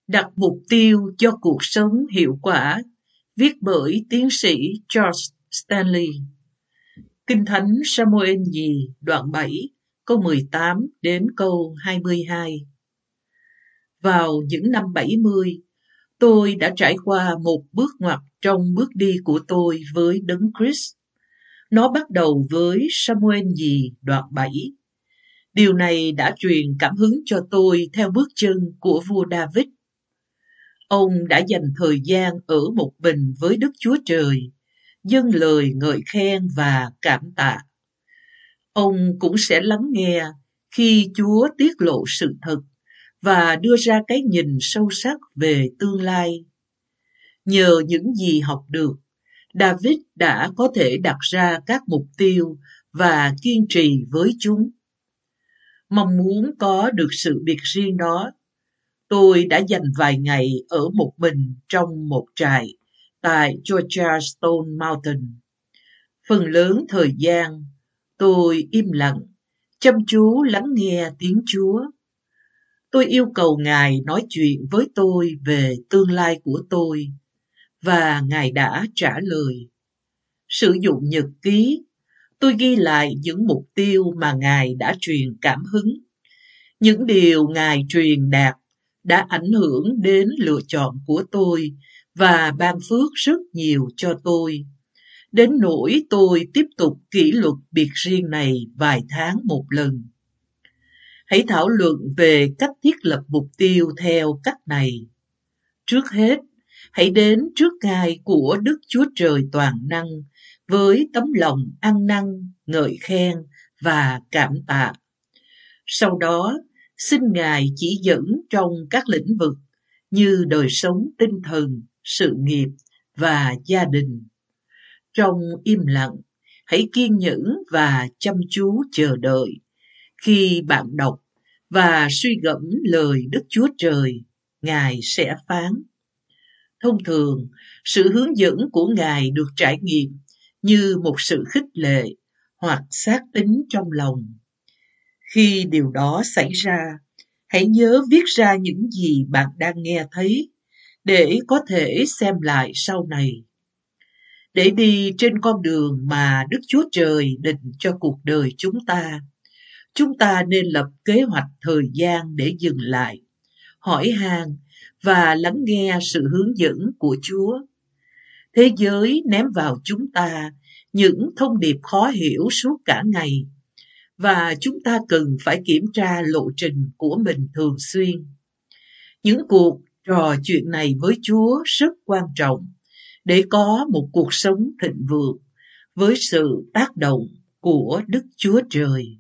Đặt mục tiêu cho cuộc sống hiệu quả, viết bởi tiến sĩ Charles Stanley. Kinh Thánh Sa-mô-ên Nhì đoạn 7, câu 18 đến câu 22. Vào những năm 70, tôi đã trải qua một bước ngoặt trong bước đi của tôi với Đấng Christ. Nó bắt đầu với Sa-mô-ên Nhì đoạn 7. Điều này đã truyền cảm hứng cho tôi theo bước chân của vua David. Ông đã dành thời gian ở một mình với Đức Chúa Trời, dâng lời ngợi khen và cảm tạ. Ông cũng sẽ lắng nghe khi Chúa tiết lộ sự thật và đưa ra cái nhìn sâu sắc về tương lai. Nhờ những gì học được, David đã có thể đặt ra các mục tiêu và kiên trì với chúng. Mong muốn có được sự biệt riêng đó, tôi đã dành vài ngày ở một mình trong một trại tại Georgia Stone Mountain. Phần lớn thời gian, tôi im lặng, chăm chú lắng nghe tiếng Chúa. Tôi yêu cầu Ngài nói chuyện với tôi về tương lai của tôi, và Ngài đã trả lời. Sử dụng nhật ký, tôi ghi lại những mục tiêu mà Ngài đã truyền cảm hứng. Những điều Ngài truyền đạt đã ảnh hưởng đến lựa chọn của tôi và ban phước rất nhiều cho tôi. Đến nỗi tôi tiếp tục kỷ luật biệt riêng này vài tháng một lần. Hãy thảo luận về cách thiết lập mục tiêu theo cách này. Trước hết, hãy đến trước Ngài của Đức Chúa Trời toàn năng với tấm lòng ăn năn, ngợi khen và cảm tạ. Sau đó, xin Ngài chỉ dẫn trong các lĩnh vực như đời sống tinh thần, sự nghiệp và gia đình. Trong im lặng, hãy kiên nhẫn và chăm chú chờ đợi. Khi bạn đọc và suy gẫm lời Đức Chúa Trời, Ngài sẽ phán. Thông thường, sự hướng dẫn của Ngài được trải nghiệm như một sự khích lệ hoặc xác tín trong lòng. Khi điều đó xảy ra, hãy nhớ viết ra những gì bạn đang nghe thấy để có thể xem lại sau này. Để đi trên con đường mà Đức Chúa Trời định cho cuộc đời chúng ta nên lập kế hoạch thời gian để dừng lại, hỏi han và lắng nghe sự hướng dẫn của Chúa. Thế giới ném vào chúng ta những thông điệp khó hiểu suốt cả ngày, và chúng ta cần phải kiểm tra lộ trình của mình thường xuyên. Những cuộc trò chuyện này với Chúa rất quan trọng để có một cuộc sống thịnh vượng với sự tác động của Đức Chúa Trời.